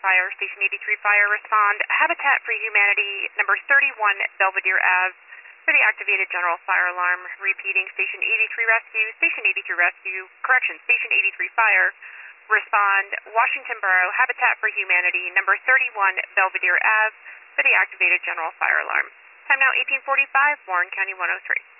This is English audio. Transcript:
Fire, Station 83 Fire, respond. Habitat for Humanity, number 31 Belvedere Ave, for the activated general fire alarm. Repeating, Station 83 Rescue, Station 83 Rescue, correction, Station 83 Fire, respond. Washington Borough, Habitat for Humanity, number 31 Belvedere Ave, for the activated general fire alarm. Time now 1845, Warren County 103.